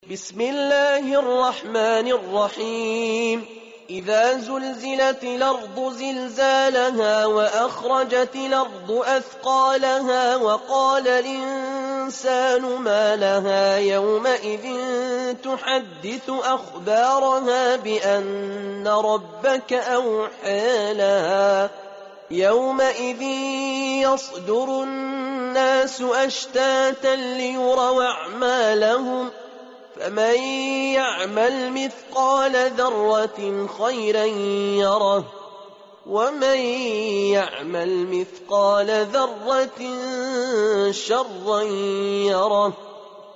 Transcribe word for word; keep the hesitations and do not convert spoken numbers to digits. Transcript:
بسم الله الرحمن الرحيم إذا زلزلت الأرض زلزالها وأخرجت الأرض أثقالها وقال الإنسان ما لها يومئذ تحدث أخبارها بأن ربك أوحى لها يومئذ يصدر الناس أشتاتا ليروا أعمالهم فمن يعمل مثقال ذرة خيرا يره ومن يعمل مثقال ذرة شرا يره